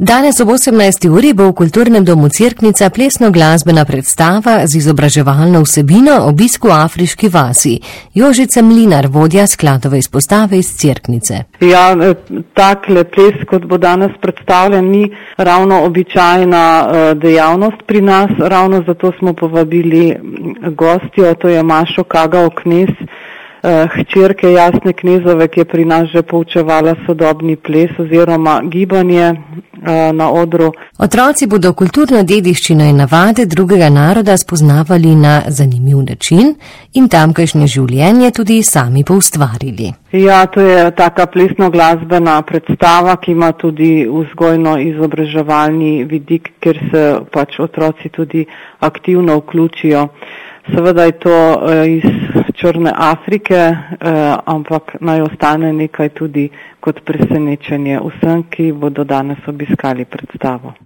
Danes ob 18. uri bo v Kulturnem domu Cerknica plesno-glasbena predstava z izobraževalno vsebino Obisk v afriški vasi. Jožica Mlinar, vodja skladove izpostave iz Cerknice. Ja, takle ples, kot bo danes predstavljen, ni ravno običajna dejavnost pri nas. Ravno zato smo povabili gostjo, to je Mašo Kagao Knez, hčerke Jasne Knezove, ki je pri nas že poučevala sodobni ples oziroma gibanje na odru. Otroci bodo kulturno dediščino in navade drugega naroda spoznavali na zanimiv način in tamkajšnje življenje tudi sami poustvarili. Ja, to je taka plesno-glasbena predstava, ki ima tudi vzgojno-izobraževalni vidik, ker se pač otroci tudi aktivno vključijo. Seveda je to iz Črne Afrike, ampak naj ostane nekaj tudi kot presenečenje vsem, ki bodo danes obiskali predstavo.